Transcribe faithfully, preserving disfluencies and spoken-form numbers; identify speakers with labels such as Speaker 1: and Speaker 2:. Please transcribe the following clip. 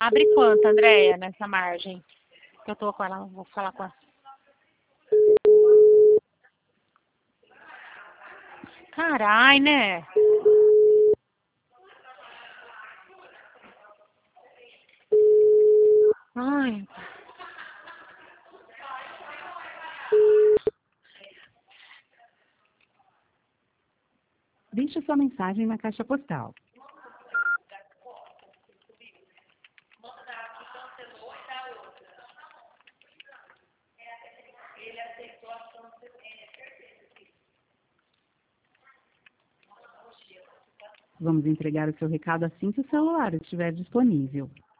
Speaker 1: Abre quanto, Andréia, nessa margem? Que eu tô com ela, vou falar com ela. Carai, né? Ai.
Speaker 2: Deixe sua mensagem na caixa postal. Vamos entregar o seu recado assim que o celular estiver disponível.